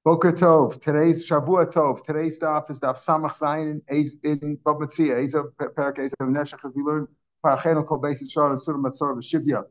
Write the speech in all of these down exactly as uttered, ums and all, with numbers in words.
Boker Tov. Today's Shavua Tov. Today's daf is daf Samach Zayin in in Bava Metzia. He's a parak is a neshach as we learned Parachenu Kol Beis Yisrael and Surim Matzor B'Shivya.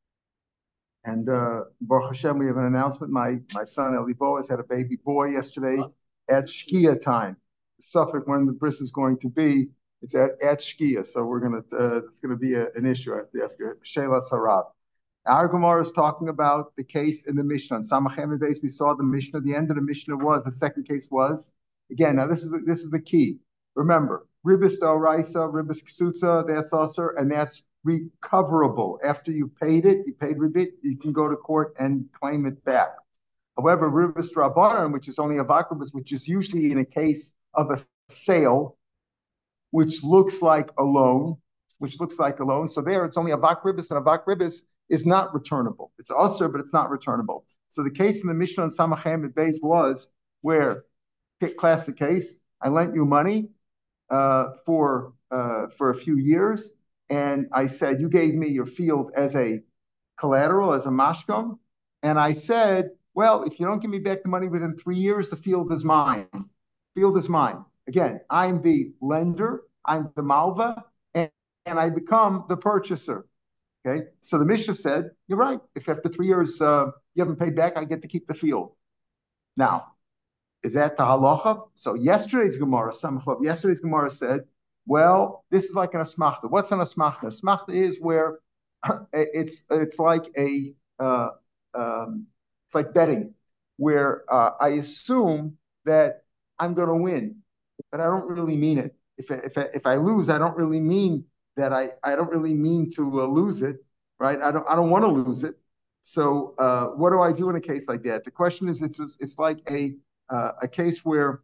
And uh, Baruch Hashem, we have an announcement. My my son Eli Boaz had a baby boy yesterday at Shkia time. Suffolk when the bris is going to be. It's at, at Shkia, so we're gonna uh, it's gonna be a, an issue. I have to ask you, Shayla Sarab. Our Gemara is talking about the case in the Mishnah. On Samachem base, we saw the Mishnah. The end of the Mishnah was the second case was again. Now this is this is the key. Remember, ribis d'oraisa, ribis ksutza. That's also and that's recoverable after you paid it. You paid ribit. You can go to court and claim it back. However, ribis drabanan, which is only a vakribus, which is usually in a case of a sale, which looks like a loan, which looks like a loan. So there, it's only a vakribus, and a vakribus is not returnable. It's also, but it's not returnable. So the case in the Mishnah on Samachem at base was where, classic case, I lent you money uh, for uh, for a few years, and I said, you gave me your field as a collateral, as a mashkom, and I said, well, if you don't give me back the money within three years, the field is mine. Field is mine. Again, I'm the lender, I'm the malva, and, and I become the purchaser. Okay, so the Mishnah said, you're right. If after three years uh, you haven't paid back, I get to keep the field. Now, is that the halacha? So yesterday's Gemara, Samachov, yesterday's Gemara said, well, this is like an asmachta. What's an asmachta? Asmachta is where it's it's like a uh, um, it's like betting, where uh, I assume that I'm going to win, but I don't really mean it. If if if I lose, I don't really mean that I, I don't really mean to uh, lose it, right? I don't I don't want to lose it. So uh, what do I do in a case like that? The question is, it's it's like a uh, a case where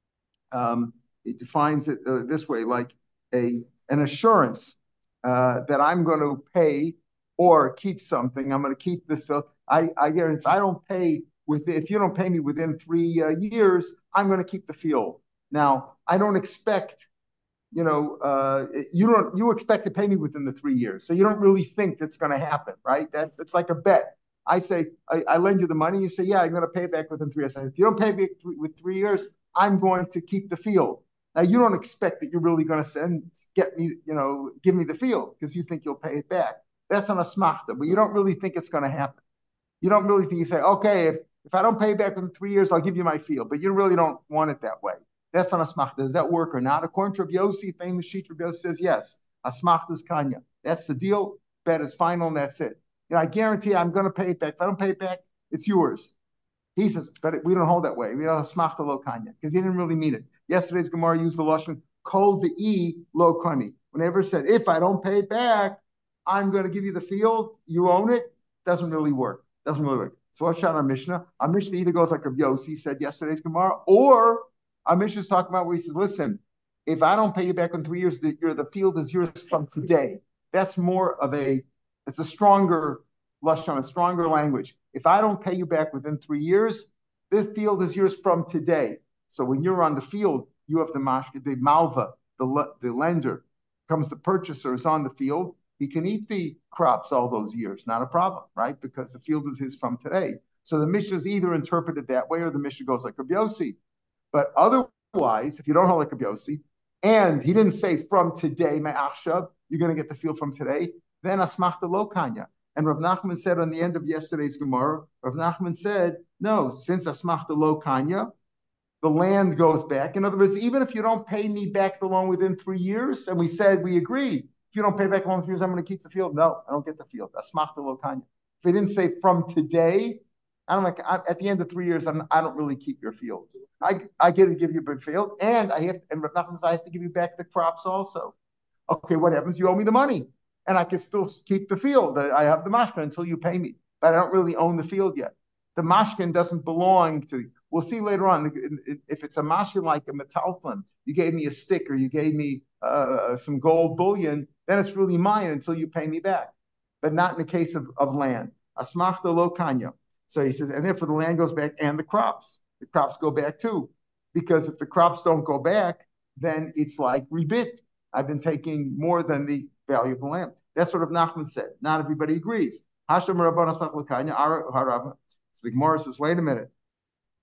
um, it defines it uh, this way, like a an assurance uh, that I'm going to pay or keep something. I'm going to keep this. I I guarantee if I don't pay with if you don't pay me within three uh, years, I'm going to keep the field. Now I don't expect. You know, uh, you don't you expect to pay me within the three years, so you don't really think that's going to happen, right? That it's like a bet. I say I, I lend you the money, you say, yeah, I'm going to pay it back within three years. If you don't pay me with three years, I'm going to keep the field. Now you don't expect that you're really going to send get me, you know, give me the field because you think you'll pay it back. That's an asmachta, but you don't really think it's going to happen. You don't really think you say, okay, if if I don't pay back within three years, I'll give you my field, but you really don't want it that way. That's an asmachta. Does that work or not? According to Rabbi Yossi, famous sheet, Rabbi Yossi says yes. Asmachta is kanya. That's the deal. Bet is final, and that's it. You know, I guarantee I'm going to pay it back. If I don't pay it back, it's yours. He says, but we don't hold that way. We don't asmachta lo kanya because he didn't really mean it. Yesterday's Gemara used the lashon kol de'i lo kani. Whenever it said, if I don't pay it back, I'm going to give you the field. You own it. Doesn't really work. Doesn't really work. So what's shot on Mishnah? Our Mishnah either goes like Rabbi Yossi said yesterday's Gemara, or our Mishnah is talking about where he says, listen, if I don't pay you back in three years, the, the field is yours from today. That's more of a, it's a stronger lashon, a stronger language. If I don't pay you back within three years, this field is yours from today. So when you're on the field, you have the mashka, the malva, the, the lender, comes the purchaser is on the field. He can eat the crops all those years, not a problem, right? Because the field is his from today. So the Mishnah is either interpreted that way or the Mishnah goes like Rabbi Yossi. But otherwise, if you don't hold like Rabbi Yossi, and he didn't say from today, me'achshav, you're going to get the field from today, then asmachta lo kanya. And Rav Nachman said on the end of yesterday's Gemara, Rav Nachman said, no, since asmachta lo kanya, the land goes back. In other words, even if you don't pay me back the loan within three years, and we said we agreed, if you don't pay back the loan within three years, I'm going to keep the field. No, I don't get the field. Asmachta lo kanya. If he didn't say from today, I'm like, I'm, at the end of three years, I'm, I don't really keep your field. I, I get to give you a big field, and I have, and I have to give you back the crops also. Okay, what happens? You owe me the money, and I can still keep the field. I have the mashkin until you pay me, but I don't really own the field yet. The mashkin doesn't belong to. We'll see later on if it's a mashkin like a metalton. You gave me a stick, or you gave me uh, some gold bullion, then it's really mine until you pay me back. But not in the case of, of land. Asmachta lo kanya. So he says, and therefore the land goes back and the crops. The crops go back too. Because if the crops don't go back, then it's like rebit. I've been taking more than the value of the land. That's what Rav Nachman said. Not everybody agrees. So the Gemara says, wait a minute.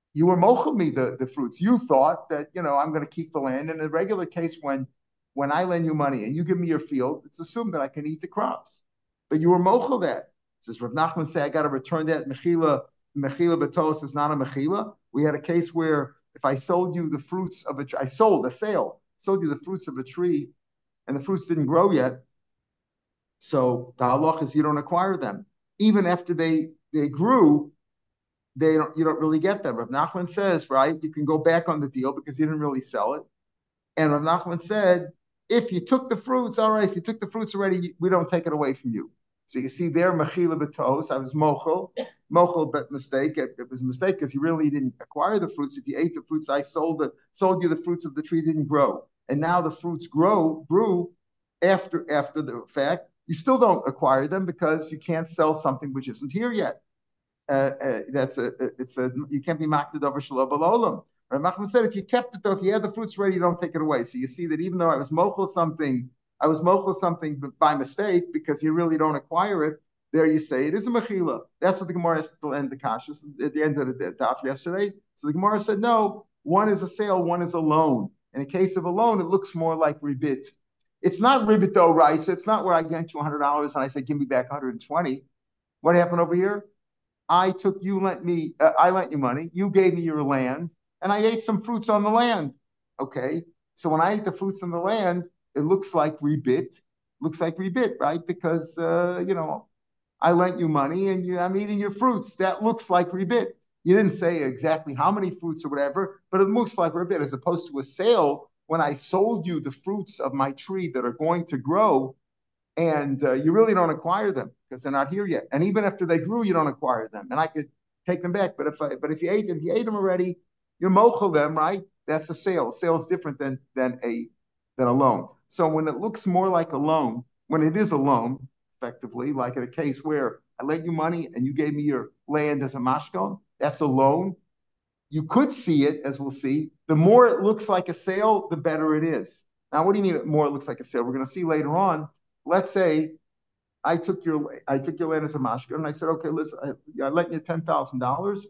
you were mochel me the, the fruits. You thought that, you know, I'm going to keep the land. In a regular case, when when I lend you money and you give me your field, it's assumed that I can eat the crops. But you were mochel that. Says Rav Nachman say, I got to return that. Mechila, mechila betos is not a mechila. We had a case where if I sold you the fruits of a tree, I sold a sale, sold you the fruits of a tree, and the fruits didn't grow yet. So the halach is you don't acquire them. Even after they they grew, they don't you don't really get them. Rav Nachman says, right, you can go back on the deal because you didn't really sell it. And Rav Nachman said, if you took the fruits, all right, if you took the fruits already, we don't take it away from you. So you see there, mechila betos, I was mochel, mochel, but mistake. It, it was a mistake because you really didn't acquire the fruits. If you ate the fruits, I sold it, sold you the fruits of the tree didn't grow. And now the fruits grow, grew after after the fact. You still don't acquire them because you can't sell something which isn't here yet. Uh, uh, that's a, it's a, you can't be makted over shalom b'olam. Rav Nachman said, if you kept it though, if you had the fruits ready, you don't take it away. So you see that even though I was mochel something, I was mochel something by mistake because you really don't acquire it. There you say it is a mechila. That's what the Gemara has to end the kashas at the end of the daf yesterday. So the Gemara said, no, one is a sale, one is a loan. In a case of a loan, it looks more like ribit. It's not ribit though, right? So it's not where I get you one hundred dollars and I say, give me back one hundred twenty. What happened over here? I took you lent me, uh, I lent you money. You gave me your land, and I ate some fruits on the land. Okay, so when I ate the fruits on the land, it looks like rebit, looks like rebit, right? Because uh, you know, I lent you money, and you, I'm eating your fruits. That looks like rebit. You didn't say exactly how many fruits or whatever, but it looks like rebit, as opposed to a sale when I sold you the fruits of my tree that are going to grow. And uh, you really don't acquire them because they're not here yet. And even after they grew, you don't acquire them. And I could take them back. But if I, but if you ate them, if you ate them already, you're mochel them, right? That's a sale. A sale is different than than a than a loan. So when it looks more like a loan, when it is a loan, effectively, like in a case where I lent you money and you gave me your land as a mashkon, that's a loan. You could see it, as we'll see. The more it looks like a sale, the better it is. Now, what do you mean? The more it looks like a sale? We're going to see later on. Let's say I took your I took your land as a mashkon, and I said, okay, listen, I, I lent you ten thousand dollars.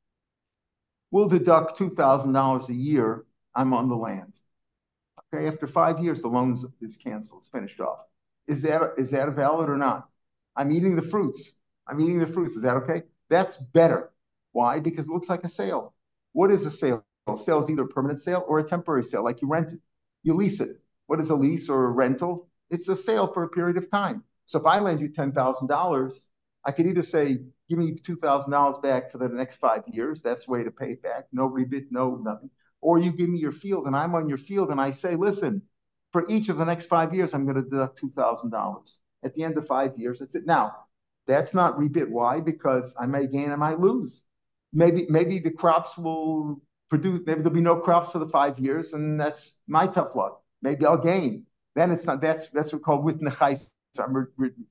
We'll deduct two thousand dollars a year. I'm on the land. Okay, after five years, the loan is, is canceled. It's finished off. Is that is that valid or not? I'm eating the fruits. I'm eating the fruits. Is that okay? That's better. Why? Because it looks like a sale. What is a sale? A sale is either a permanent sale or a temporary sale, like you rent it. You lease it. What is a lease or a rental? It's a sale for a period of time. So if I lend you ten thousand dollars, I could either say, give me two thousand dollars back for the next five years. That's the way to pay it back. No rebate, no nothing. Or you give me your field and I'm on your field and I say, listen, for each of the next five years, I'm going to deduct two thousand dollars. At the end of five years, that's it. Now, that's not rebate. Why? Because I may gain, I might lose. Maybe, maybe the crops will produce, maybe there'll be no crops for the five years, and that's my tough luck. Maybe I'll gain. Then it's not, that's that's what we call with nechais. I'm,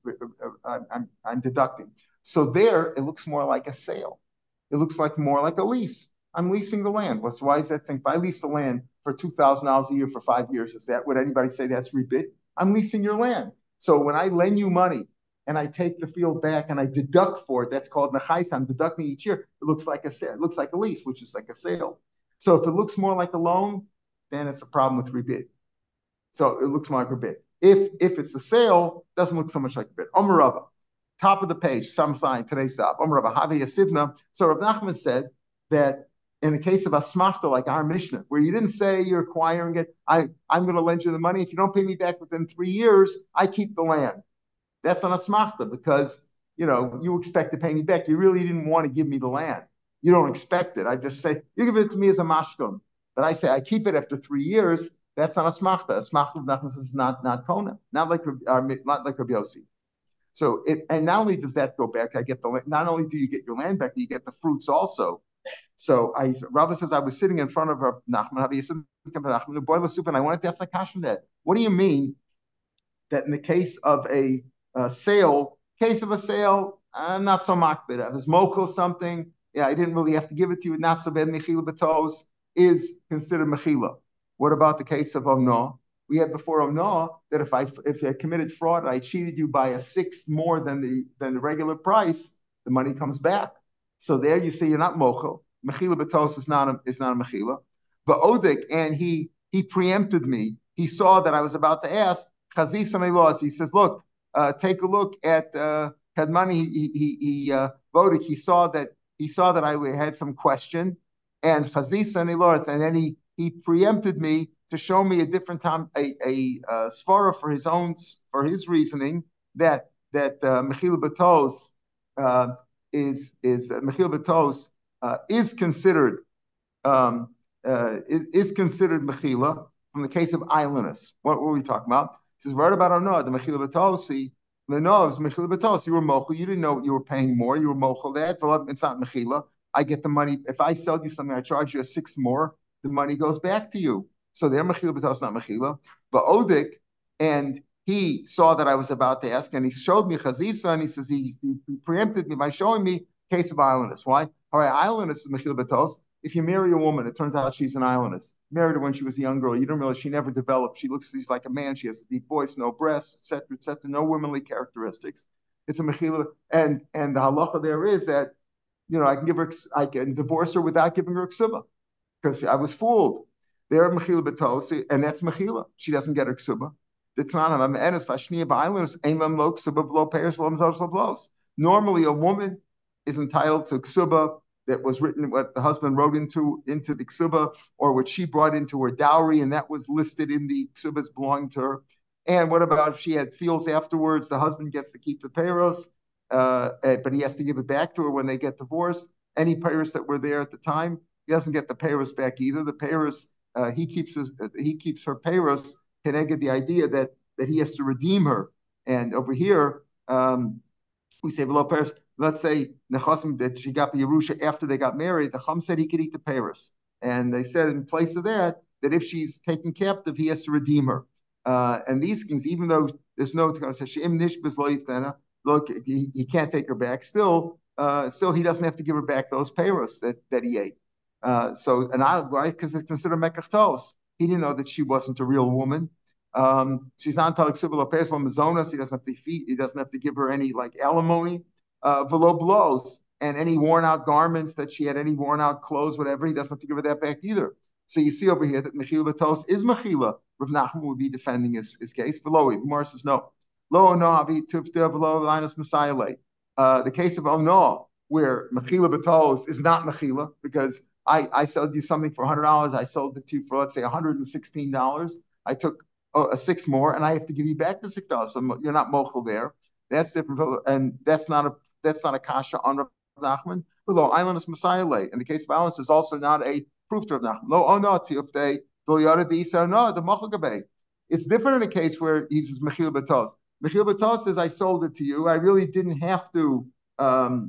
I'm, I'm deducting. So there, it looks more like a sale. It looks like more like a lease. I'm leasing the land. What's why is that thing? If I lease the land for two thousand dollars a year for five years, is that, would anybody say that's rebate? I'm leasing your land. So when I lend you money and I take the field back and I deduct for it, that's called nechais. I'm deducting each year. It looks like a sale. It looks like a lease, which is like a sale. So if it looks more like a loan, then it's a problem with rebate. So it looks more like rebate. If if it's a sale, it doesn't look so much like a bit. Omer Rava, top of the page, some sign, today's stop. Omer Rava, Havi Yasivna. So Rav Nachman said that in the case of a smachta, like our Mishnah, where you didn't say you're acquiring it, I, I'm going to lend you the money. If you don't pay me back within three years, I keep the land. That's on a smachta because, you know, you expect to pay me back. You really didn't want to give me the land. You don't expect it. I just say, you give it to me as a mashkon. But I say, I keep it after three years. That's on a smachta. A smachta of Nachman is not not kona, not like uh, not like Rabbi Yossi. So it, and not only does that go back, I get the not only do you get your land back, but you get the fruits also. So I, Rabbi says, I was sitting in front of Nachman, the boiler soup, and I wanted to have a question that. What do you mean that in the case of a, a sale, case of a sale, I'm not so makbid. I was mochel something. Yeah, I didn't really have to give it to you. Not so bad. Mechila betos is considered mechila. What about the case of Omno? We had before Omno that if I if I committed fraud, I cheated you by a sixth more than the than the regular price, the money comes back. So there you say you're not mochel. Mechila Batos is not a, is not a Mechila. But Odik, and he he preempted me. He saw that I was about to ask. Chazisa laws. He says, look, uh, take a look at uh, Kadmani. He he he uh, Odik. He saw that he saw that I had some question, and Chazisa laws, and then he he preempted me to show me a different time a a uh, svara for his own for his reasoning that that uh, Mechila Batos uh, is is uh, Mechila Batos uh, is considered um, uh, is, is considered mechila from the case of islandness. What were we talking about? It says right about Arnoah, the mechila batosi. The no, it's mechila batos. You were mochel. You didn't know you were paying more. You were mochel that. It's not mechila. I get the money. If I sell you something, I charge you a six more. The money goes back to you. So they're mechila batos, not mechila. But Odik, and he saw that I was about to ask, and he showed me chazisa, and he says he, he, he preempted me by showing me case of islandness. Why? All right, islandness is mechila batos. If you marry a woman, it turns out she's an islandess. Married her when she was a young girl. You don't realize she never developed. She looks she's like a man. She has a deep voice, no breasts, et cetera, et cetera, no womanly characteristics. It's a mechila, and and the halacha there is that, you know, I can give her, I can divorce her without giving her ksuba because I was fooled. They're mechila betos, and that's mechila. She doesn't get her ksuba. It's not a me'enes fashniya ba'islandus ein lam lo ksuba below payers lo blows. Normally, a woman is entitled to ksuba that was written, what the husband wrote into into the ksuba, or what she brought into her dowry, and that was listed in the ksubas belonging to her. And what about if she had fields afterwards? The husband gets to keep the payros, uh, but he has to give it back to her when they get divorced. Any payros that were there at the time, he doesn't get the payros back either. The payros, uh, he keeps his, uh, he keeps her payros. Can I get the idea that that he has to redeem her? And over here, um, we say below payros. Let's say Nechasim that she got Yerusha after they got married, the Chum said he could eat the payros. And they said in place of that, that if she's taken captive, he has to redeem her. Uh, and these things, even though there's no, look, he, he can't take her back, still, uh, still he doesn't have to give her back those payros that, that he ate. Uh, so, and I, why? Because it's considered mekachtos. He didn't know that she wasn't a real woman. Um, she's not entitled to payros from Mazonas. He doesn't have to feed, he doesn't have to give her any like alimony. Uh, below blows and any worn out garments that she had, any worn out clothes, whatever, he doesn't have to give her that back either. So you see over here that Mechila Batos is Mechila. Rav Nachman would be defending his, his case. Below it, Gemara says no. Lo no avi tufta below linus Messiah. Uh, the case of Ono, where Mechila Batos is not Mechila, because I, I sold you something for one hundred dollars, I sold it to you for, let's say, one hundred sixteen dollars. I took oh, a six more, and I have to give you back the six dollars. So you're not mochel there. That's different, and that's not a that's not a kasha on Rav Nachman. Below islandus Messiah lay. In the case of islandus, is also not a proof to Rav Nachman. Lo oh no if they no the machal. It's different in a case where he says mechil batos. Mechil batos says I sold it to you. I really didn't have to. Um,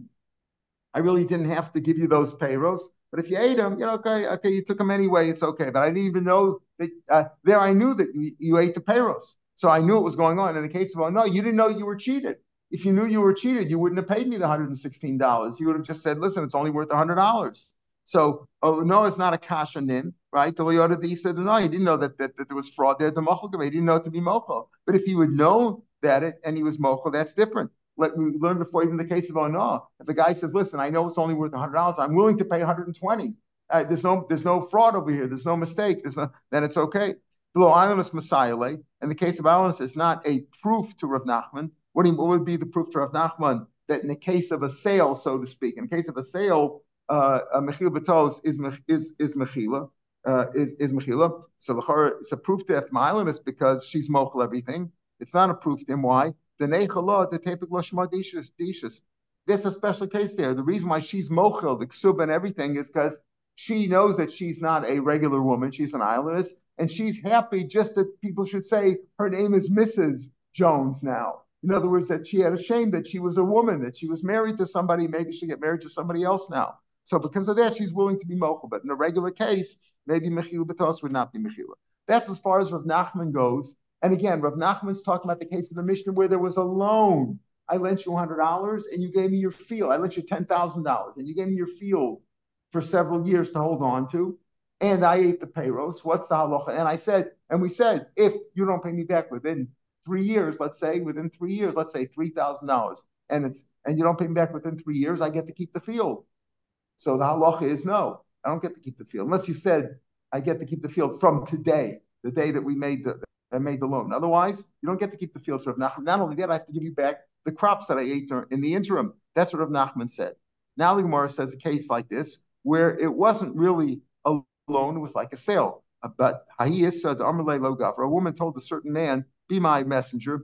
I really didn't have to give you those payros. But if you ate them, you know, okay, okay, you took them anyway. It's okay. But I didn't even know that uh, there. I knew that you, you ate the payros, so I knew what was going on. In the case of oh no, you didn't know you were cheated. If you knew you were cheated, you wouldn't have paid me the one hundred sixteen dollars. You would have just said, listen, it's only worth one hundred dollars. So, oh, no, it's not a kasha nin, right? The Leota D said, no, he didn't know that, that, that there was fraud there. The mochel, he didn't know it to be mochel. But if he would know that it and he was mochel, that's different. Let me learn before even the case of oh no. If the guy says, listen, I know it's only worth one hundred dollars, I'm willing to pay one hundred twenty dollars. Uh, there's no there's no fraud over here. There's no mistake. There's no, then it's okay. Below Ananas Messiah, in the case of Ananas, it's not a proof to Rav Nachman. What, do you, what would be the proof to Rav Nachman that in the case of a sale, so to speak, in the case of a sale, uh, a mechila betos is is is mechila uh, is is mechila. So it's a proof to Ethma because she's mochel everything. It's not a proof to him. Why? The neichalo the tepik loshma dishus dishus. That's a special case there. The reason why she's mochel, the ksub and everything, is because she knows that she's not a regular woman. She's an islandess, and she's happy just that people should say her name is Missus Jones now. In other words, that she had a shame that she was a woman, that she was married to somebody. Maybe she'll get married to somebody else now. So because of that, she's willing to be mochel. But in a regular case, maybe mechila betos would not be mechila. That's as far as Rav Nachman goes. And again, Rav Nachman's talking about the case of the Mishnah where there was a loan. I lent you one hundred dollars and you gave me your field. I lent you ten thousand dollars and you gave me your field for several years to hold on to. And I ate the payros. What's the halacha? And I said, and we said, if you don't pay me back within three years, let's say within three years, let's say three thousand dollars, and it's and you don't pay me back within three years, I get to keep the field. So the halacha is no, I don't get to keep the field unless you said I get to keep the field from today, the day that we made the I made the loan. Otherwise, you don't get to keep the field. So Rav Nachman, not only that, I have to give you back the crops that I ate in the interim. That's what Rav Nachman said. Now the Gemara says a case like this where it wasn't really a loan, it was like a sale. But the a woman told a certain man, "Be my messenger.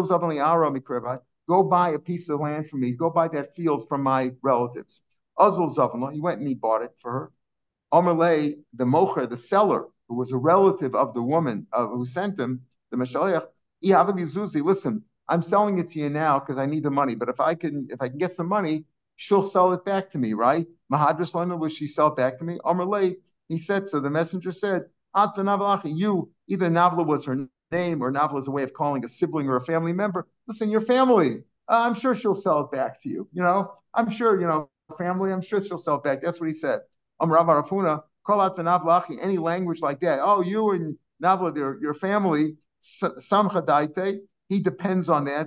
Go buy a piece of land for me. Go buy that field from my relatives." Azul Zavana, he went and he bought it for her. Amalei, the mocher, the seller, who was a relative of the woman uh, who sent him, the Meshaliach, listen, I'm selling it to you now because I need the money. But if I can, if I can get some money, she'll sell it back to me, right? Mahadras Lana, will she sell it back to me? Amalei, he said so. The messenger said, you, either Navla was her name or Navla is a way of calling a sibling or a family member. Listen, your family, uh, I'm sure she'll sell it back to you. You know, I'm sure, you know, family, I'm sure she'll sell it back. That's what he said. Um, Rav Arafuna, call out the Navlachi, any language like that. Oh, you and Navla, your, your family, Samcha Daite, he depends on that.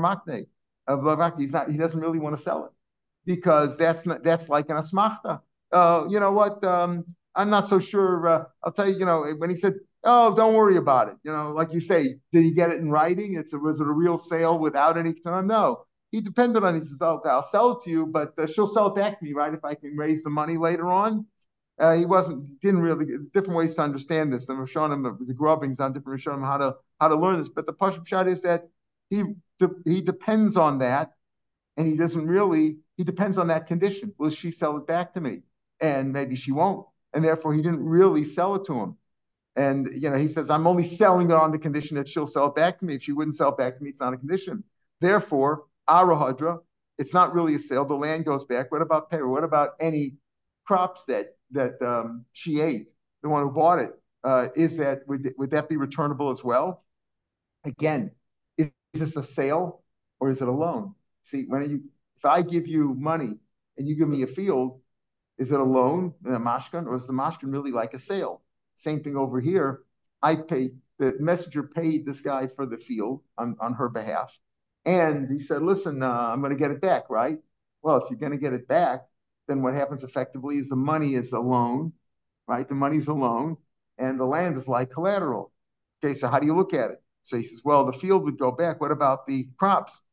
He's not, he doesn't really want to sell it because that's not, that's like an asmachta. Uh, you know what? Um, I'm not so sure. Uh, I'll tell you, you know, when he said, oh, don't worry about it. You know, like you say, did he get it in writing? It's a, was it a real sale without any time? No. He depended on it. He says, oh, I'll sell it to you, but uh, she'll sell it back to me, right? If I can raise the money later on. Uh, he wasn't, he didn't really, different ways to understand this. The Rishonim, the grubbings on different Rishonim, how to, how to learn this. But the Pashut Pshat is that he, de- he depends on that. And he doesn't really, he depends on that condition. Will she sell it back to me? And maybe she won't. And therefore, he didn't really sell it to him. And, you know, he says, I'm only selling it on the condition that she'll sell it back to me. If she wouldn't sell it back to me, it's not a condition. Therefore, Arahadra, it's not really a sale. The land goes back. What about pay? What about any crops that that um, she ate, the one who bought it? Uh, is that, would, would that be returnable as well? Again, is, is this a sale or is it a loan? See, when you, if I give you money and you give me a field, is it a loan, a mashkan, or is the mashkan really like a sale? Same thing over here. I paid, the messenger paid this guy for the field on, on her behalf. And he said, listen, uh, I'm going to get it back, right? Well, if you're going to get it back, then what happens effectively is the money is a loan, right? The money's a loan, and the land is like collateral. Okay, so how do you look at it? So he says, well, the field would go back. What about the crops?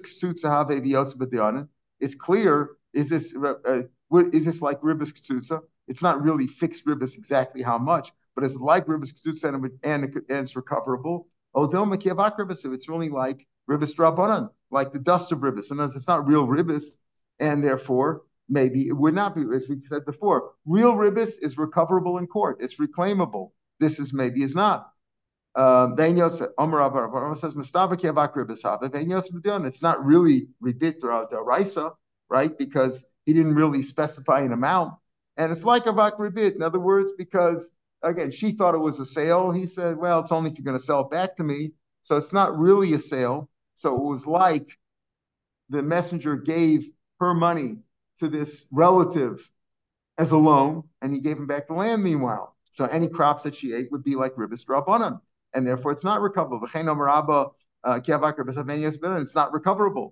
It's clear, is this uh, is this like ribis ktsutsa? It's not really fixed ribis exactly how much, but it's like ribis ktsutsa and, and, and it's recoverable. It's really like ribis drabanan, like the dust of ribis. And it's not real ribis, and therefore maybe it would not be, as we said before, real ribis is recoverable in court. It's reclaimable. This is maybe is not. Um, it's not really ribit or raisa, right? Because he didn't really specify an amount. And it's like a ribit, in other words, because again, she thought it was a sale. He said, well, it's only if you're going to sell it back to me. So it's not really a sale. So it was like the messenger gave her money to this relative as a loan, and he gave him back the land meanwhile. So any crops that she ate would be like ribis drabanan, and therefore it's not recoverable. It's not recoverable.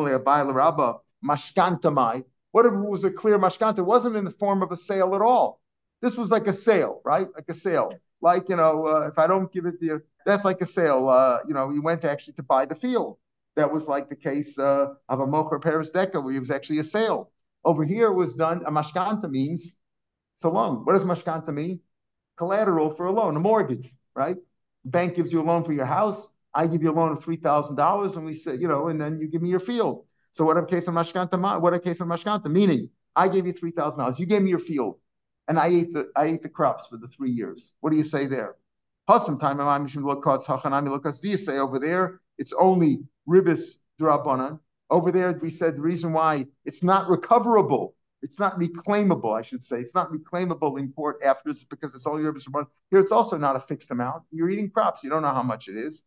What if it was a clear mashkanta? It wasn't in the form of a sale at all. This was like a sale, right? Like a sale. Like, you know, uh, if I don't give it to you, that's like a sale. Uh, you know, he went actually to buy the field. That was like the case uh, of a mocher Paris Deca, where it was actually a sale. Over here was done, a mashkanta means it's a loan. What does mashkanta mean? Collateral for a loan, a mortgage, right? The bank gives you a loan for your house. I give you a loan of three thousand dollars, and we say, you know, and then you give me your field. So what a case of mashkanta, what a case of mashkanta, meaning I gave you three thousand dollars, you gave me your field, and I ate the I ate the crops for the three years. What do you say there? Time do you say over there it's only ribis drabanan? Over there, we said the reason why it's not recoverable, it's not reclaimable, I should say. It's not reclaimable in court afterwards because it's only ribis drabanan. Here, it's also not a fixed amount. You're eating crops. You don't know how much it is.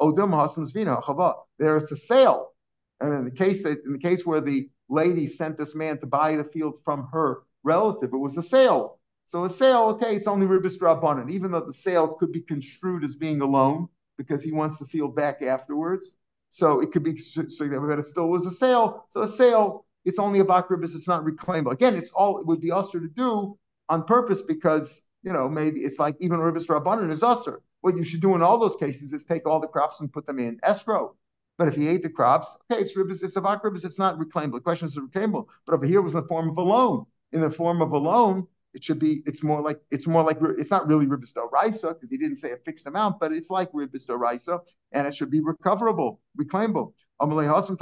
There it's a sale. And in the case that in the case where the lady sent this man to buy the field from her relative, it was a sale. So a sale, okay, it's only ribis drabanan, even though the sale could be construed as being a loan because he wants the field back afterwards. So it could be, so that it still was a sale. So a sale it's only a vak ribis, it's not reclaimable. Again, it's all it would be usher to do on purpose because, you know, maybe it's like even ribis rabbanan is usher. What you should do in all those cases is take all the crops and put them in escrow. But if he ate the crops, okay, it's ribis, it's a vak ribis, it's not reclaimable. The question is reclaimable. But over here it was in the form of a loan. In the form of a loan, it should be, it's more like, it's more like, it's not really ribis d'oraisa, because he didn't say a fixed amount, but it's like ribis d'oraisa, and it should be recoverable, reclaimable. No,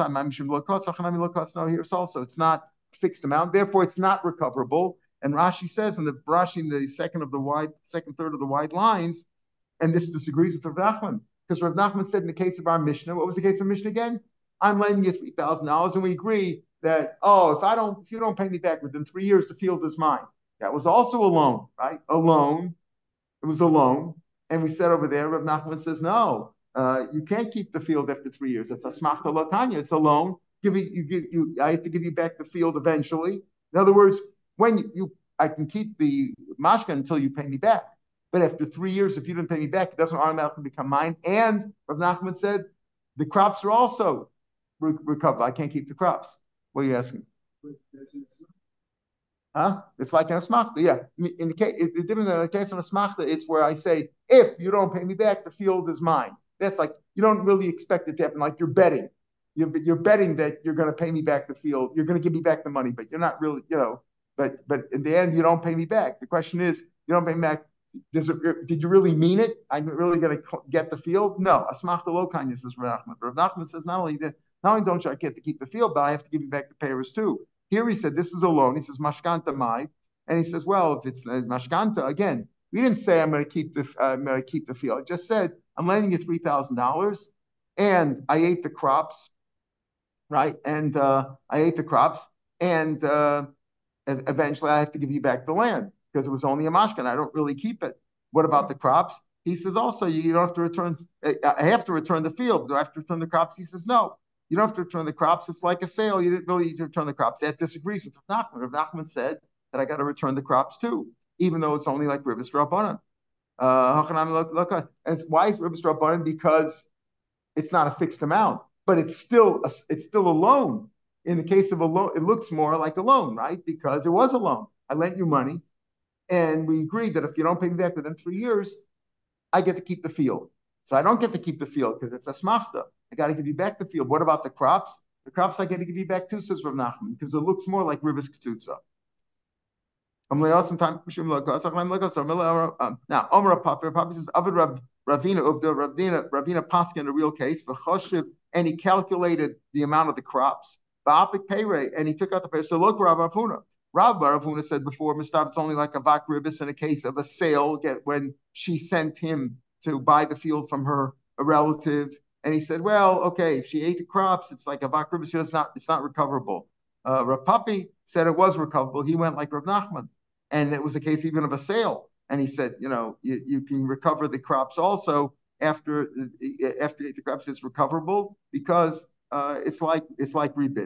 here's also, it's not a fixed amount, therefore it's not recoverable. And Rashi says, in the Rashi in the second of the wide, second third of the wide lines, and this disagrees with Rav Nachman, because Rav Nachman said in the case of our Mishnah, what was the case of Mishnah again? I'm lending you three thousand dollars, and we agree that, oh, if I don't, if you don't pay me back within three years, the field is mine. That was also a loan, right? A loan. It was a loan. And we said over there, Rav Nachman says, no, uh, you can't keep the field after three years. It's a smachta lokanya. It's a loan. Give you, you give you. I have to give you back the field eventually. In other words, when you, you I can keep the mashka until you pay me back. But after three years, if you didn't pay me back, it doesn't automatically become mine. And Rav Nachman said, the crops are also re- recovered. I can't keep the crops. What are you asking? Huh? It's like an asmachta. Yeah. In the case, the difference in the case of an asmachta, it's where I say, if you don't pay me back, the field is mine. That's like, you don't really expect it to happen. Like you're betting. You're, you're betting that you're going to pay me back the field. You're going to give me back the money, but you're not really, you know, but but in the end, you don't pay me back. The question is, you don't pay me back. Does it, did you really mean it? I'm really going to get the field? No. Asmachta lo kanya, says Rav Nachman. Rav Nachman says, not only that, not only don't I get to keep the field, but I have to give you back the payers too. Here he said, this is a loan. He says, mashkanta mai. And he says, well, if it's uh, mashkanta, again, we didn't say I'm going to keep the uh, I'm going to keep the field. I just said, I'm lending you three thousand dollars and I ate the crops, right? And uh, I ate the crops and uh, eventually I have to give you back the land because it was only a mashkan. I don't really keep it. What about the crops? He says, also, you don't have to return, I have to return the field. Do I have to return the crops? He says, no. You don't have to return the crops. It's like a sale. You didn't really need to return the crops. That disagrees with Rav Nachman. Rav Nachman said that I got to return the crops too, even though it's only like Ribis Rabbanan. Uh, and why is Ribis Rabbanan? Because it's not a fixed amount, but it's still a, it's still a loan. In the case of a loan, it looks more like a loan, right? Because it was a loan. I lent you money, and we agreed that if you don't pay me back within three years, I get to keep the field. So I don't get to keep the field because it's a smachta. I got to give you back the field. What about the crops? The crops I get to give you back too, says Rav Nachman, because it looks more like Ribis Ketutza. Now, Omer Papi says, Avid Ravina of the Ravina, Ravina Paskin in a real case, and he calculated the amount of the crops. And he took out the pay. So look, Rav Avuna. Rav Avuna said before, Mistav, it's only like a vak ribis in a case of a sale, get when she sent him to buy the field from her a relative. And he said, well, okay, if she ate the crops, it's like a vak ribis, it's not, it's not recoverable. Uh, Rav Papi said it was recoverable. He went like Rav Nachman. And it was a case even of a sale. And he said, you know, you, you can recover the crops also after after you eat the crops, it's recoverable because uh, it's like it's like rebit.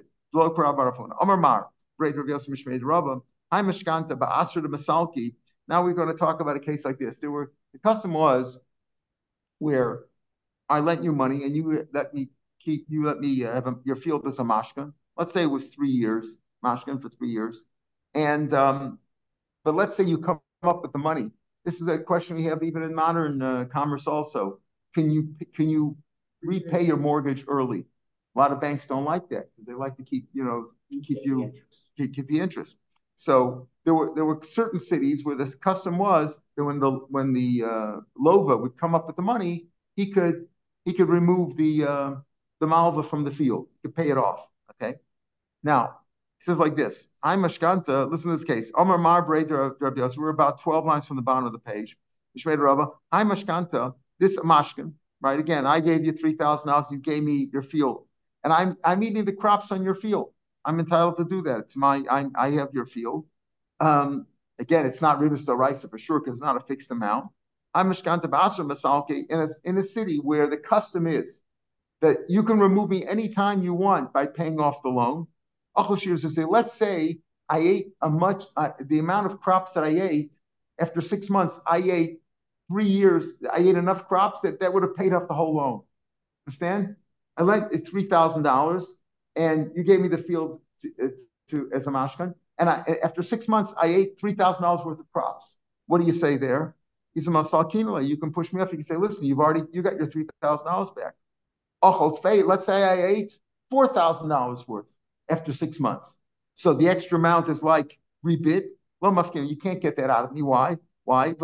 Omar Mar, Braid Rav Yosef Mishmeid Rabba, Hi Mishkanta Ba'asr de Masalki. Now we're going to talk about a case like this. There were the custom was where I lent you money and you let me keep you let me have a, your field as a mashkan. Let's say it was three years, mashkan for three years, and um, but let's say you come up with the money. This is a question we have even in modern uh, commerce also. Can you can you repay your mortgage early? A lot of banks don't like that because they like to keep, you know, keep you keep, keep the interest. So there were there were certain cities where this custom was that when the when the uh, lova would come up with the money, he could he could remove the uh, the malva from the field, he could pay it off. Okay. Now he says like this: I'm Mashkanta. Listen to this case. Omar Mar Breder Rabbi Yosef. We're about twelve lines from the bottom of the page. Mishmeid Rabba. I'm Mashkanta. This mashkan, right? Again, I gave you three thousand dollars. You gave me your field, and I'm I'm eating the crops on your field. I'm entitled to do that. It's my I I have your field. Um, again, it's not ribis d'oraisa for sure because it's not a fixed amount. I'm Mishkanta Ba'asr Masalke in a in a city where the custom is that you can remove me anytime you want by paying off the loan. Say, let's say I ate a much uh, the amount of crops that I ate after six months. I ate three years. I ate enough crops that that would have paid off the whole loan. Understand? I lent three thousand dollars, and you gave me the field to, to as a mashkan, and I, after six months I ate three thousand dollars worth of crops. What do you say there? He's a masal kinala. You can push me off. You can say, listen, you've already you got your three thousand dollars back. Let's say I ate four thousand dollars worth after six months. So the extra amount is like rebit. You can't get that out of me. Why? Why?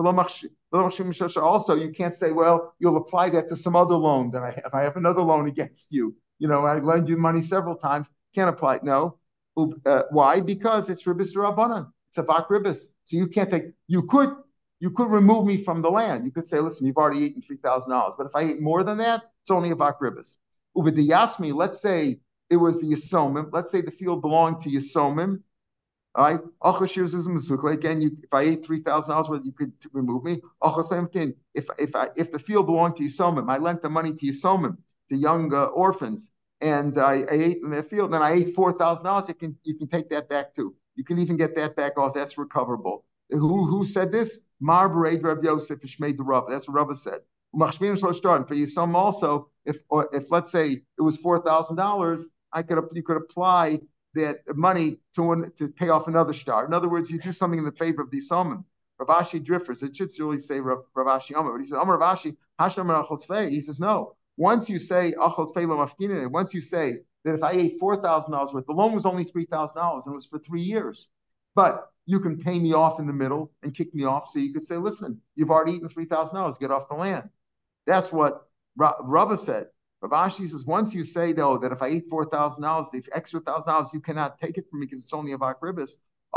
Also, you can't say, well, you'll apply that to some other loan that I have. I have another loan against you. You know, I lend you money several times. Can't apply it. No. Uh, why? Because it's ribis rabbanan. It's a vak ribis. So you can't take, you could, you could remove me from the land. You could say, listen, you've already eaten three thousand dollars. But if I eat more than that, it's only a vak ribis. Uvid the yasmi, let's say it was the yisomim. Let's say the field belonged to yisomim. All right. Again, you, if I ate three thousand dollars worth, you could remove me. If if I if the field belonged to Yisomim, I lent the money to Yisomim, to young uh, orphans, and I, I ate in their field, then I ate four thousand dollars. You can you can take that back too. You can even get that back off. That's recoverable. Who who said this? Mar Bered Rab Yosef Ishmei the Rav. That's what Rav said. For Yisomim also, if or if let's say it was four thousand dollars, I could you could apply that money to one, to pay off another star. In other words, you do something in the favor of the Yisomim. Rav Ashi differs. It should really say Rav, Rav Ashi Amar, but he says Amar Rav Ashi Hashem Achol Tzvei. He says no. Once you say Achol Tzvei Lo Mafkinin, once you say that if I ate four thousand dollars worth, the loan was only three thousand dollars and it was for three years, but you can pay me off in the middle and kick me off. So you could say, listen, you've already eaten three thousand dollars. Get off the land. That's what Rava said. Rav Ashi says, once you say, though, that if I eat four thousand dollars, the extra one thousand dollars, you cannot take it from me because it's only a vak ribis.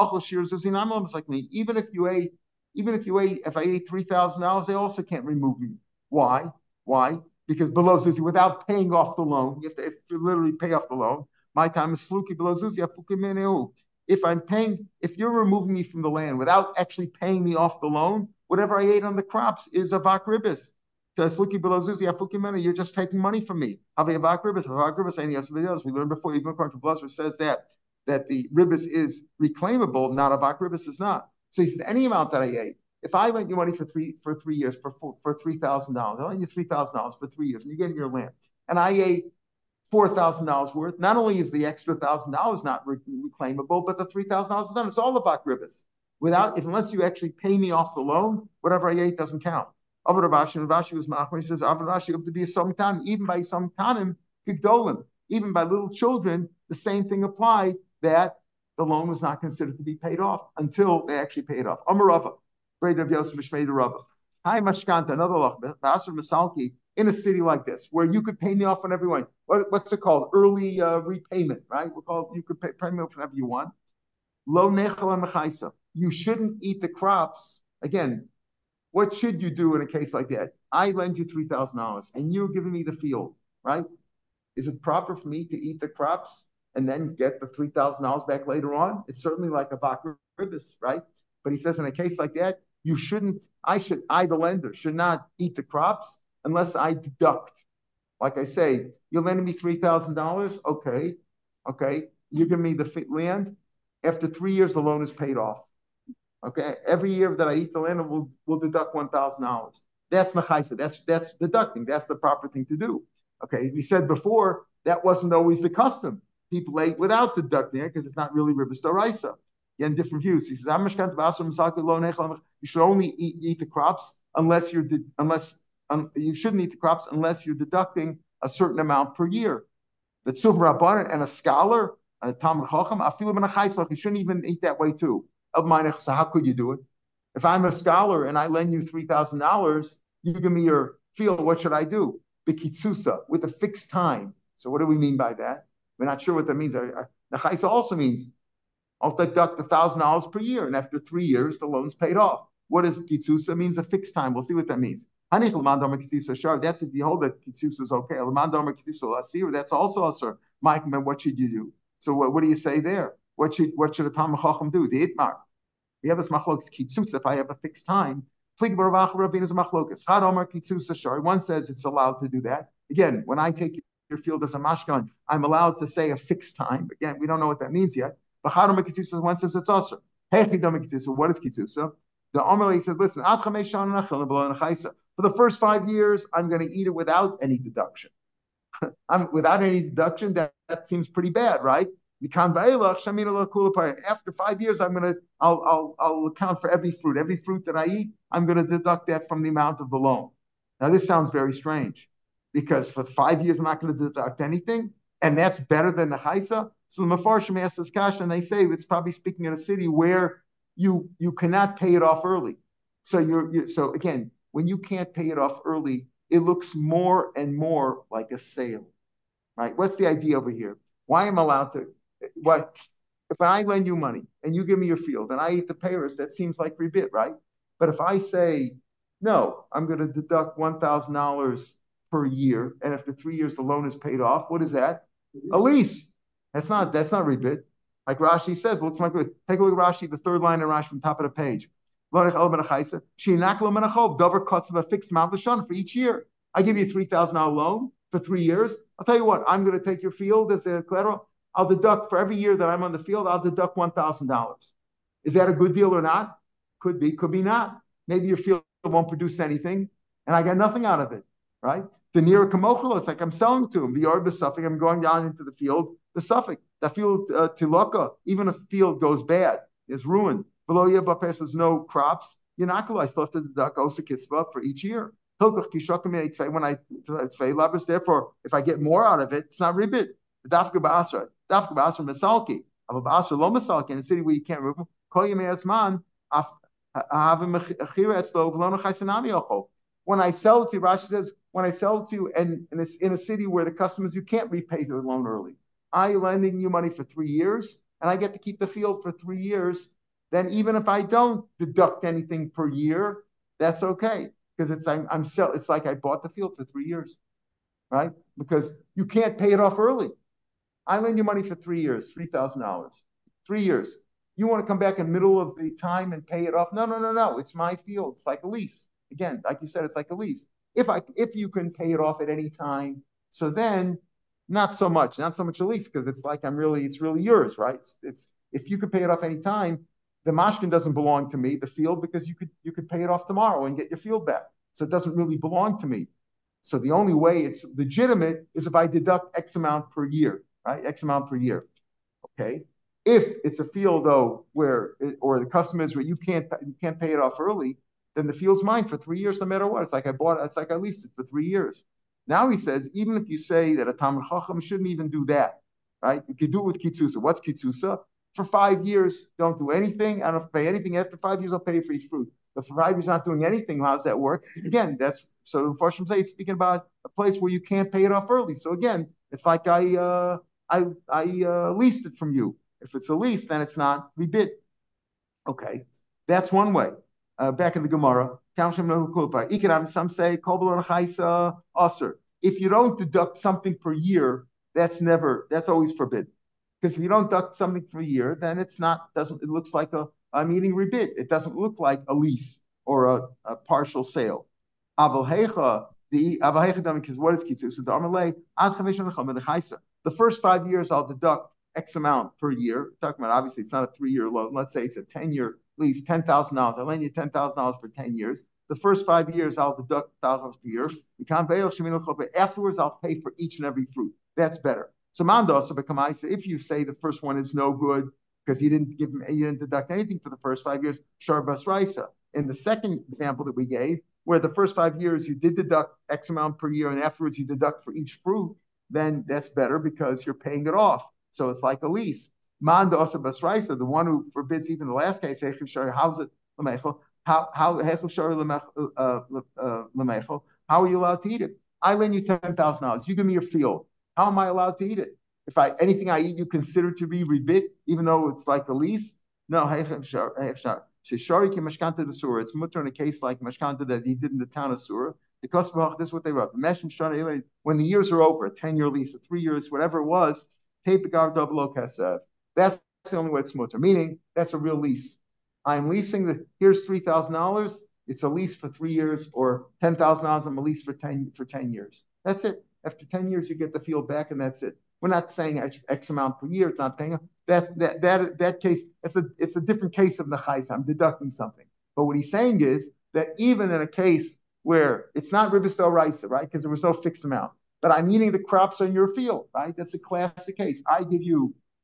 Like me. Even if you ate, even if you ate, if I ate three thousand dollars, they also can't remove me. Why? Why? Because below Zuzi, without paying off the loan, you have to, if you literally pay off the loan. My time is sluki below Zuzi. If I'm paying, if you're removing me from the land without actually paying me off the loan, whatever I ate on the crops is a vak ribis. You're just taking money from me. We learned before, even according to Blazer says that that the ribis is reclaimable, not a vak ribis is not. So he says any amount that I ate. If I lent you money for three for three years for for, for three thousand dollars, I lent you three thousand dollars for three years, and you get in your land, and I ate four thousand dollars worth. Not only is the extra thousand dollars not re- reclaimable, but the three thousand dollars is done. It's all a vak ribis. Without, if unless you actually pay me off the loan, whatever I ate doesn't count. Rav Ashi, and Rashi was machmir. He says, Rav Ashi to be a somtan, even by somtanim, kigdolim, even by little children, the same thing applied that the loan was not considered to be paid off until they actually paid off. Amar Rava, Brei Rav Yosef Shmei Rava. Hi Mashkanta, another law, Basar Masalki, in a city like this, where you could pay me off on everyone. What, what's it called? Early uh, repayment, right? We're called. You could pay, pay me off whenever you want. Lo nechel mechaisa. You shouldn't eat the crops again. What should you do in a case like that? I lend you three thousand dollars and you're giving me the field, right? Is it proper for me to eat the crops and then get the three thousand dollars back later on? It's certainly like a vak ribis, right? But he says in a case like that, you shouldn't, I should, I, the lender, should not eat the crops unless I deduct. Like I say, you're lending me three thousand dollars, okay, okay. You give me the land. After three years, the loan is paid off. Okay, every year that I eat the land, we'll, we'll deduct one thousand dollars. That's mechaisa. That's that's deducting. That's the proper thing to do. Okay, we said before that wasn't always the custom. People ate without deducting it because it's not really ribis d'oraisa. Again, different views. He says, you should only eat, eat the crops unless you're de- unless um, you shouldn't eat the crops unless you're deducting a certain amount per year. The tzuvah rabbanan and a scholar, a talmid chacham, afilu ben a you shouldn't even eat that way too. So how could you do it? If I'm a scholar and I lend you three thousand dollars, you give me your field, what should I do? B'kitzusa, with a fixed time. So what do we mean by that? We're not sure what that means. Nechaisa also means I'll deduct one thousand dollars per year, and after three years, the loan's paid off. What does kitzusa? It means a fixed time. We'll see what that means. That's if you hold that kitzusa is okay. That's also asur. Mike, what should you do? So what, what do you say there? What should what should a Talmid Chacham do? The itmar. We have this machlokes kitzutz. If I have a fixed time, one says it's allowed to do that. Again, when I take your field as a mashkan, I'm allowed to say a fixed time. Again, we don't know what that means yet. But one says it's also. What is kitzutza? The Omer says, listen, for the first five years, I'm going to eat it without any deduction. I'm without any deduction. That, that seems pretty bad, right? After five years, I'm gonna I'll I'll I'll account for every fruit. Every fruit that I eat, I'm gonna deduct that from the amount of the loan. Now this sounds very strange because for five years I'm not going to deduct anything, and that's better than the Chaisa. So the Mefarshim asks this question, and they say it's probably speaking in a city where you you cannot pay it off early. So you're, you're so again, when you can't pay it off early, it looks more and more like a sale, right? What's the idea over here? Why am I allowed to? What if I lend you money and you give me your field and I eat the payers? That seems like rebit, right? But if I say no, I'm going to deduct one thousand dollars per year, and after three years the loan is paid off, what is that? A lease. That's not that's not rebit. Like Rashi says, looks like take a look at Rashi, the third line in Rashi from the top of the page. Dover cuts of a fixed amount for each year. I give you a three thousand dollars loan for three years. I'll tell you what, I'm going to take your field as a collateral. I'll deduct for every year that I'm on the field, I'll deduct one thousand dollars. Is that a good deal or not? Could be, could be not. Maybe your field won't produce anything, and I got nothing out of it, right? The near Kamochel, it's like I'm selling to him. The yard of Suffolk, I'm going down into the field, the Suffolk. The field, uh, Tilaka, even if the field goes bad, is ruined. Below Yevapes, there's no crops. You're not going to, I still have to deduct Osa Kisva for each year. When I therefore, if I get more out of it, it's not ribit. Dafka Basra, Dafka Basra Masalki. Of a Basra Lo Masalki in a city where you can't remove Kol Yemei Asman. When I sell it to you, Rashi says, when I sell it to you and in a, in a city where the customers, you can't repay the loan early. I lending you money for three years and I get to keep the field for three years. Then even if I don't deduct anything per year, that's okay. Because it's I'm, I'm sell, it's like I bought the field for three years, right? Because you can't pay it off early. I lend you money for three years, three thousand dollars, three years. You want to come back in the middle of the time and pay it off? No, no, no, no. It's my field. It's like a lease. Again, like you said, it's like a lease. If I if you can pay it off at any time, so then not so much, not so much a lease because it's like I'm really, it's really yours, right? It's, it's if you could pay it off any time, the mashkin doesn't belong to me, the field, because you could you could pay it off tomorrow and get your field back. So it doesn't really belong to me. So the only way it's legitimate is if I deduct X amount per year, right? X amount per year. Okay. If it's a field though where it, or the custom is where you can't you can't pay it off early, then the field's mine for three years no matter what. It's like I bought it, it's like I leased it for three years. Now he says, even if you say that a Talmid Chacham shouldn't even do that, right? You could do it with Kitzusa. What's Kitzusa? For five years, don't do anything. I don't have to pay anything. After five years, I'll pay you for each fruit. But for five years, not doing anything, how does that work? Again, that's so the Farshim say it's speaking about a place where you can't pay it off early. So again, it's like I uh, I I uh, leased it from you. If it's a lease, then it's not rebit. Okay, that's one way. Uh, back in the Gemara, some say if you don't deduct something per year, that's never that's always forbidden. Because if you don't deduct something for a year, then it's not doesn't it looks like a I'm eating rebit. It doesn't look like a lease or a, a partial sale. Avalhecha the avalhecha because what is kitzu? So the amalei ad chamesh the first five years I'll deduct X amount per year. We're talking about obviously it's not a three-year loan. Let's say it's a ten-year lease, ten thousand dollars. I lend you ten thousand dollars for ten years. The first five years I'll deduct thousand dollars per year. Afterwards I'll pay for each and every fruit. That's better. So Mandosa Bekamaisa, if you say the first one is no good because you didn't give him, you didn't deduct anything for the first five years, Sharbas Raisa. In the second example that we gave, where the first five years you did deduct X amount per year and afterwards you deduct for each fruit, then that's better because you're paying it off. So it's like a lease. Mandosa Basraisa, the one who forbids even the last case, how's it? How how how are you allowed to eat it? I lend you ten thousand dollars. You give me your field. How am I allowed to eat it? If I anything I eat, you consider to be rebit, even though it's like a lease? No, it's mutter in a case like mashkanta that he did in the town of Surah. Because this is what they wrote. When the years are over, a ten-year lease, a three years, whatever it was, that's the only way it's mutter. Meaning that's a real lease. I'm leasing the here's three thousand dollars. It's a lease for three years, or ten thousand dollars. I'm a lease for ten for ten years. That's it. After ten years, you get the field back, and that's it. We're not saying X, X amount per year. It's not paying. That's that that that case. It's a it's a different case of nechais. I'm deducting something. But what he's saying is that even in a case where it's not ribis d'oraisa, right? Because there was no fixed amount, but I'm eating the crops on your field, right? That's a classic case. I give you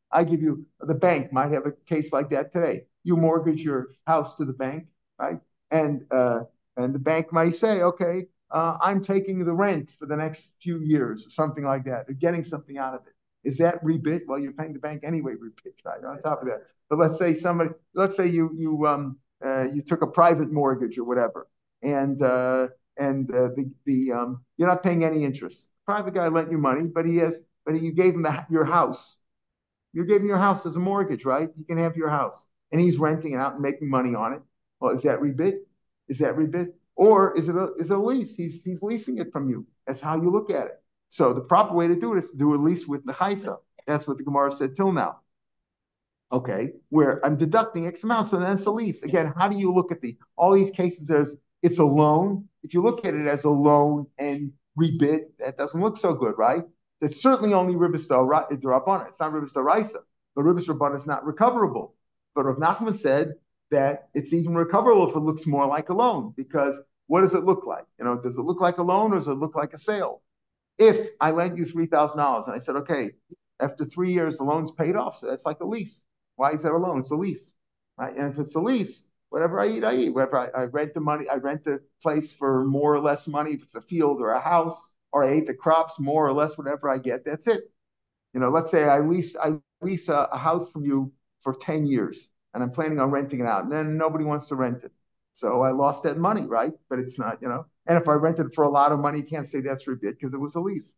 I give you, the bank might have a case like that today. You mortgage your house to the bank, right? And uh, and the bank might say, okay, uh, I'm taking the rent for the next few years or something like that. They're getting something out of it. Is that rebit? Well, you're paying the bank anyway, rebit, right? On top of that. But let's say somebody, let's say you you um uh, you took a private mortgage or whatever, and uh, and uh, the the um you're not paying any interest. Private guy lent you money, but he has, but you gave him the, your house. You're giving your house as a mortgage, right? You can have your house, and he's renting it out and making money on it. Well, is that rebit? Is that rebit? Or is it a is it a lease? He's he's leasing it from you. That's how you look at it. So the proper way to do it is to do a lease with nechaisa. That's what the Gemara said till now. Okay, where I'm deducting X amount, so then it's a lease. Again, how do you look at the all these cases? There's it's a loan. If you look at it as a loan and rebit, that doesn't look so good, right? It's certainly only ribis d'rabbanan. It's not ribis d'oraisa, but ribis d'rabbanan is not recoverable. But Rav Nachman said that it's even recoverable if it looks more like a loan, because what does it look like? You know, does it look like a loan or does it look like a sale? If I lent you three thousand dollars and I said, okay, after three years the loan's paid off, so that's like a lease. Why is that a loan? It's a lease, right? And if it's a lease, whatever I eat, I eat. Whatever I, I rent the money, I rent the place for more or less money. If it's a field or a house, or I ate the crops more or less, whatever I get, that's it. You know, let's say I lease I lease a, a house from you for ten years, and I'm planning on renting it out, and then nobody wants to rent it, so I lost that money, right? But it's not, you know. And if I rented it for a lot of money, you can't say that's rebit because it was a lease.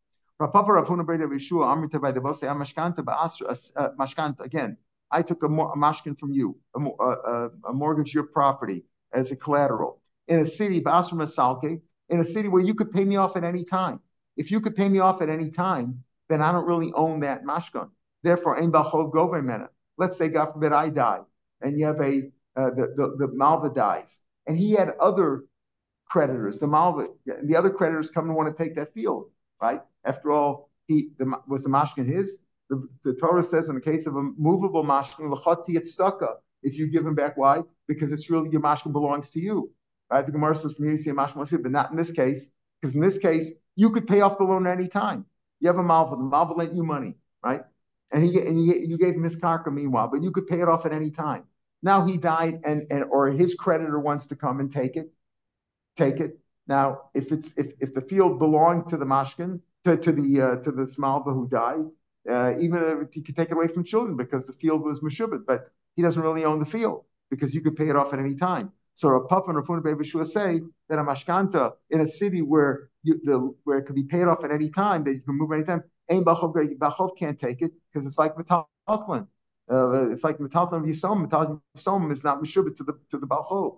Again, I took a, a mashkin from you, a, a, a mortgage your property as a collateral in a city, in a city where you could pay me off at any time. If you could pay me off at any time, then I don't really own that mashkin. Therefore, ein b'chov govei mena. Let's say, God forbid, I die, and you have a uh, the, the the malva dies, and he had other creditors. The malva, the other creditors come and want to take that field, right? After all, he the, was the mashkin his. The, the Torah says in the case of a movable mashkin, l'chati tzedakah, if you give him back, why? Because it's really your mashkin belongs to you, right? The Gemara says from here you see a mashkin, but not in this case, because in this case you could pay off the loan at any time. You have a malva, the malva lent you money, right? And he and you, you gave him his karka meanwhile, but you could pay it off at any time. Now he died, and and or his creditor wants to come and take it, take it. Now, if it's if if the field belonged to the mashkin, to, to the uh, to the smalva who died. Uh, even if he could take it away from children because the field was meshubit, but he doesn't really own the field because you could pay it off at any time. So a Papa and Rafuna Bevishua say that a mashkanta in a city where you, the where it could be paid off at any time, that you can move anytime, Ein Bachov, Bachov can't take it because it's like metaltlin. Uh, it's like metaltlin yisom. Metaltlin yisom is not meshubit to the to the Bachov.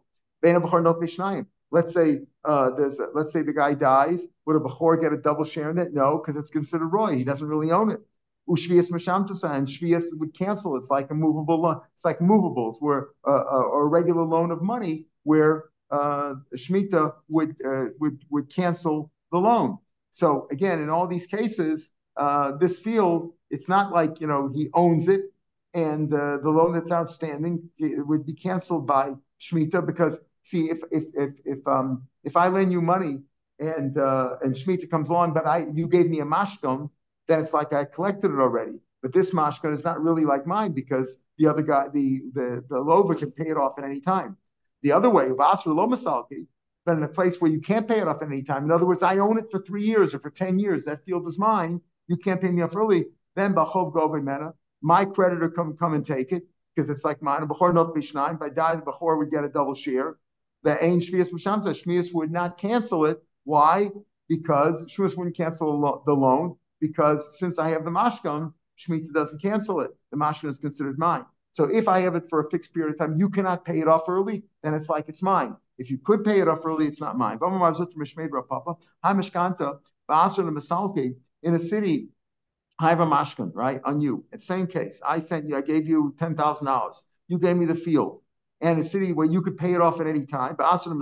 Let's say uh, there's a, let's say the guy dies. Would a bachor get a double share in it? No, because it's considered roy. He doesn't really own it. Ushvias Mashamtusa, and Shvias would cancel. It's like a movable loan. It's like movables, where uh, uh, or a regular loan of money, where uh, Shemitah would uh, would would cancel the loan. So again, in all these cases, uh, this field, it's not like you know he owns it, and uh, the loan that's outstanding it would be canceled by Shemitah because see, if if if if um if I lend you money and uh, and Shemitah comes along, but I you gave me a mashkon, then it's like I collected it already. But this mashkon is not really like mine because the other guy, the the the lover can pay it off at any time. The other way, Vasra lo masalki, but in a place where you can't pay it off at any time. In other words, I own it for three years or for ten years. That field is mine. You can't pay me off early. Then bachov govei mena, my creditor come come and take it because it's like mine. Bachor not bishnaim. If I die, the bachor would get a double share. The ein shvius b'shamta, shvius would not cancel it. Why? Because shvius wouldn't cancel the loan. Because since I have the mashkon, Shemitah doesn't cancel it. The mashkon is considered mine. So if I have it for a fixed period of time, you cannot pay it off early, then it's like it's mine. If you could pay it off early, it's not mine. In a city, I have a mashkon, right, on you. It's the same case. I sent you, I gave you ten thousand dollars. You gave me the field. And a city where you could pay it off at any time.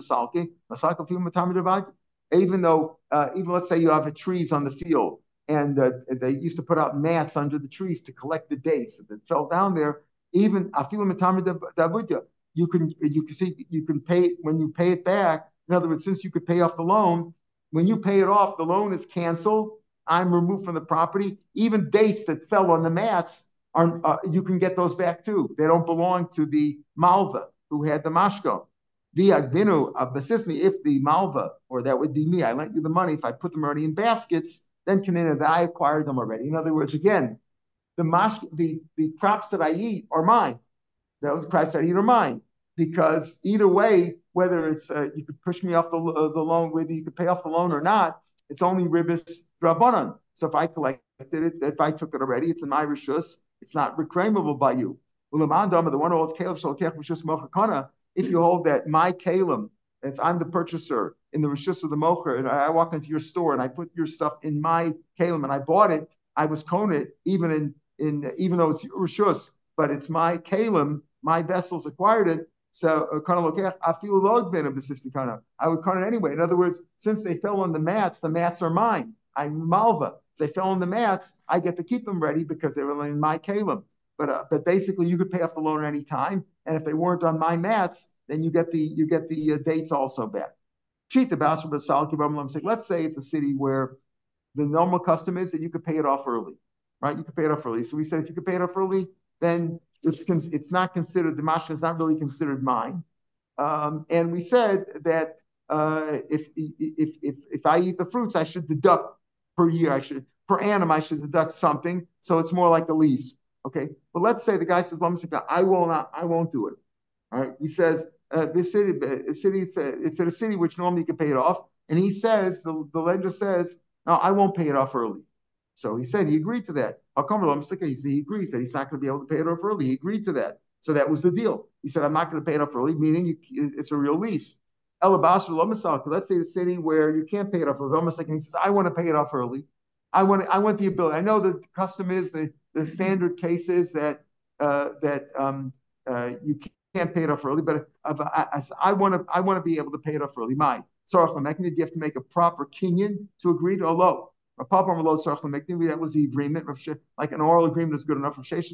Even though, uh, even let's say you have trees on the field, and uh, they used to put out mats under the trees to collect the dates that fell down there. Even you can you can see you can pay when you pay it back. In other words, since you could pay off the loan, when you pay it off, the loan is canceled. I'm removed from the property. Even dates that fell on the mats, are uh, you can get those back too. They don't belong to the malva who had the mashko. V'agbinu abasisni, if the malva, or that would be me, I lent you the money. If I put them already in baskets, then kanina that I acquired them already. In other words, again, the mash, the the crops that I eat are mine. Those crops that I eat are mine, because either way, whether it's uh, you could push me off the uh, the loan, whether you could pay off the loan or not, it's only ribis drabanan. So if I collected it, if I took it already, it's in my rishus. It's not reclaimable by you. The one who holds kalem, if you hold that my kalim, if I'm the purchaser in the rishus of the mocher, and I walk into your store and I put your stuff in my kalim and I bought it, I was kon it even in in even though it's rishus, but it's my kalim, my vessels acquired it. So I feel log ben a I would kon it anyway. In other words, since they fell on the mats, the mats are mine. I'm malva. If they fell on the mats, I get to keep them ready because they were in my kalim. But uh, but basically, you could pay off the loan at any time, and if they weren't on my mats, then you get the you get the uh, dates also back. Cheat the basar b'sal. Let's say it's a city where the normal custom is that you could pay it off early, right? You could pay it off early. So we said if you could pay it off early, then it's it's not considered the mashka is not really considered mine. Um, and we said that uh, if if if if I eat the fruits, I should deduct per year. I should per annum. I should deduct something, so it's more like a lease. Okay, but let's say the guy says, "I will not. I won't do it." All right, he says, uh, "This city, a city, it's, a, it's at a city which normally you can pay it off," and he says, the, the lender says, "No, I won't pay it off early." So he said he agreed to that. How come? He agrees that he's not going to be able to pay it off early. He agreed to that. So that was the deal. He said, "I'm not going to pay it off early," meaning you, it's a real lease. Let's say the city where you can't pay it off early. And he says, "I want to pay it off early. I want I want the ability. I know the custom is the the standard case is that uh, that um, uh, you can't pay it off early, but I, I want to I want to be able to pay it off early. My sorach lemekni, you have to make a proper kinyan to agree to a low. A papa load sorach lemekni, that was the agreement. Like an oral agreement is good enough. You have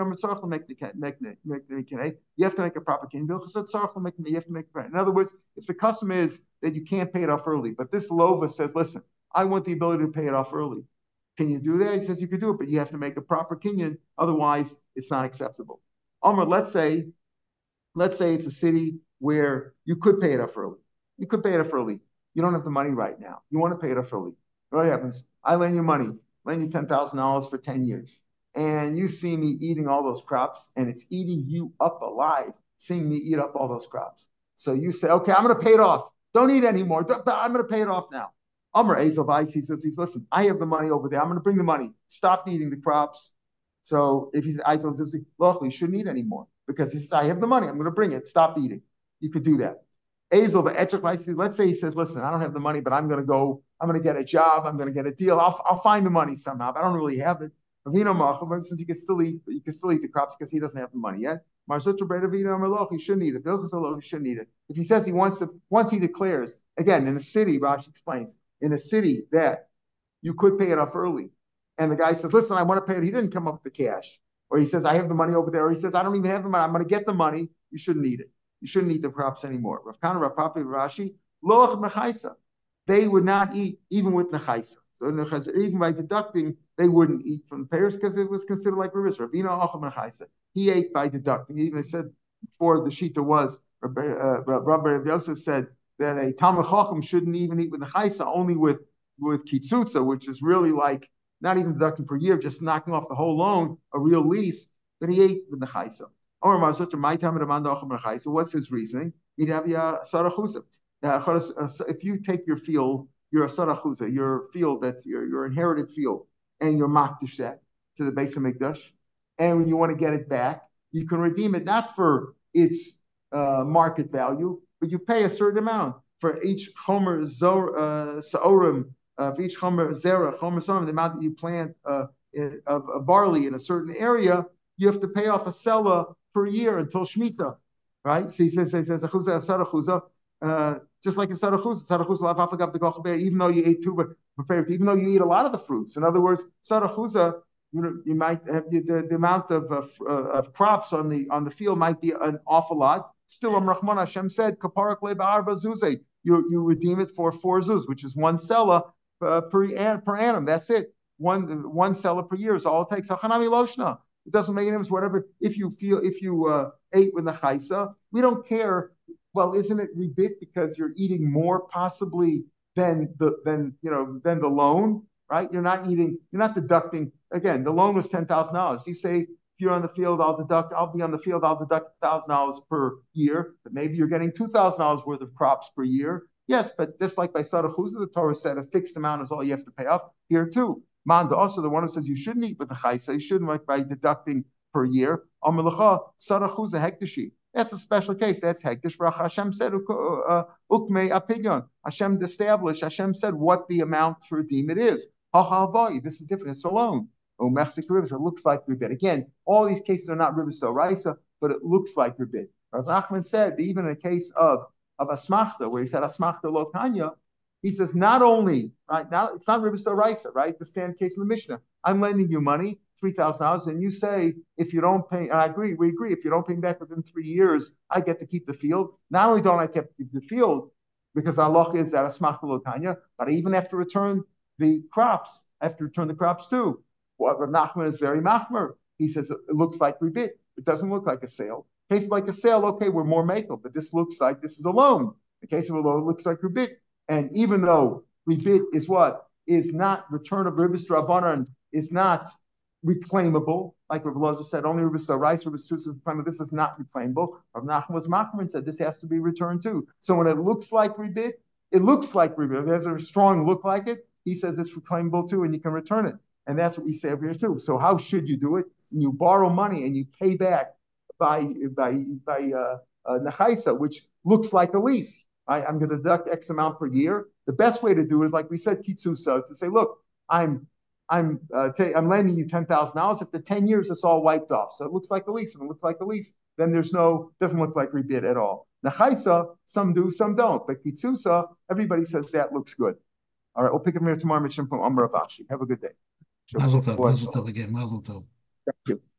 to make a proper kinyan. You have to make. In other words, if the custom is that you can't pay it off early, but this lova says, listen, I want the ability to pay it off early. Can you do that? He says you could do it, but you have to make a proper kinyan. Otherwise, it's not acceptable. Omar, let's say, let's say it's a city where you could pay it off early. You could pay it off early. You don't have the money right now. You want to pay it off early. What happens? I lend you money, lend you ten thousand dollars for ten years. And you see me eating all those crops, and it's eating you up alive, seeing me eat up all those crops. So you say, okay, I'm going to pay it off. Don't eat anymore. I'm going to pay it off now. Amr Ezel Weiss, he says, he's listen, I have the money over there. I'm going to bring the money. Stop eating the crops. So if he's Ezel says, look, we shouldn't eat anymore because he says, I have the money. I'm going to bring it. Stop eating. You could do that. Ezel, the Etrach Weiss, let's say he says, listen, I don't have the money, but I'm going to go, I'm going to get a job. I'm going to get a deal. I'll, I'll find the money somehow, but I don't really have it. Avino Macham, since you can still eat, you can still eat the crops because he doesn't have the money yet. Marzutra Bredavino Merloch, he shouldn't eat it. Bilchus he shouldn't eat it. If he says he wants to, once he declares, again, in a city, Rashi explains, in a city that you could pay it off early. And the guy says, listen, I want to pay it. He didn't come up with the cash. Or he says, I have the money over there. Or he says, I don't even have the money. I'm going to get the money. You shouldn't eat it. You shouldn't eat the crops anymore. Rav Kana, Rav Papi, Rashi, loach nechaisa. They would not eat even with nechaisa. So even by deducting, they wouldn't eat from the payers because it was considered like revis. Ravina acham nechaisa. He ate by deducting. He even said before the shita was, uh, Rabbi Yosef said, that a Talmud Chacham shouldn't even eat with the chaisa, only with, with kitzutza, which is really like not even deducting per year, just knocking off the whole loan, a real lease, but he ate with the chaisa. So what's his reasoning? If you take your field, you're a sarachuza, your field, that's your, your inherited field, and you're makdish that to the base of Mikdash, and when you want to get it back, you can redeem it not for its uh, market value, but you pay a certain amount for each chomer zor uh, saorim, uh, for each chomer zera, chomer saorim, the amount that you plant uh, in, of, of barley in a certain area, you have to pay off a sela per year until Shemitah, right? So he says, he says, uh, just like a sarachuz, sarachuz even though you ate two, even though you eat a lot of the fruits. In other words, sarachuza, you know, you might have the, the, the amount of uh, of crops on the on the field might be an awful lot. Still, um, Rahman Hashem said, "Kaparak le'ba'arba zuze." You you redeem it for four zuz, which is one sela uh, per per annum. That's it. One one sela per year is all it takes. Hachanami loshna. It doesn't make any difference. Whatever, if you feel, if you uh, ate with the chaisa, we don't care. Well, isn't it rebit because you're eating more possibly than the than you know than the loan, right? You're not eating, you're not deducting. Again, the loan was ten thousand dollars. You say, if you're on the field, I'll deduct, I'll be on the field, I'll deduct one thousand dollars per year, but maybe you're getting two thousand dollars worth of crops per year. Yes, but just like by Sada Chuzah, the Torah said a fixed amount is all you have to pay off. Here too. Manda also, the one who says you shouldn't eat with the chaisa, you shouldn't like by deducting per year. Amalacha, Sada Chuzah hektishi. That's a special case. That's hektish. Hashem said, ukme apinyon. Hashem established, Hashem said what the amount for redeem it is. This is different. It's a loan. Oh, Mexic ribs, it looks like ribit. Again, all these cases are not ribis raisa, but it looks like ribit. Rav Nachman said that even in a case of of asmachta, where he said asmachta lo tanya, he says not only right now it's not ribis raisa, right? The standard case in the Mishnah. I'm lending you money, three thousand dollars, and you say if you don't pay, and I agree, we agree, if you don't pay me back within three years, I get to keep the field. Not only don't I get to keep the field, because Allah is that asmachta lo tanya, but I even have to return the crops. I have to return the crops too. What Rav Nachman is very machmer. He says it looks like rebit. It doesn't look like a sale. Case like a sale, okay, we're more makel, but this looks like this is a loan. The case of a loan looks like rebit. And even though rebit is what? Is not return of ribis drabanan, is not reclaimable. Like Rav Loza said, only ribis rice, ribis tus is reclaimable. This is not reclaimable. Rav Nachman was machmer and said this has to be returned too. So when it looks like rebit, it looks like rebit. If it has a strong look like it, he says it's reclaimable too, and you can return it. And that's what we say over here too. So how should you do it? You borrow money and you pay back by by by uh, uh, nechaisa, which looks like a lease. I, I'm going to deduct X amount per year. The best way to do it is, like we said, kitzusa, to say, look, I'm I'm uh, t- I'm lending you ten thousand dollars. After ten years, it's all wiped off. So it looks like a lease. When it looks like a lease, then there's no doesn't look like rebit at all. Nechaisa, some do, some don't. But kitzusa, everybody says that looks good. All right, we'll pick up here tomorrow. Have a good day. Mazel tov, mazel tov again, mazel tov. Thank you.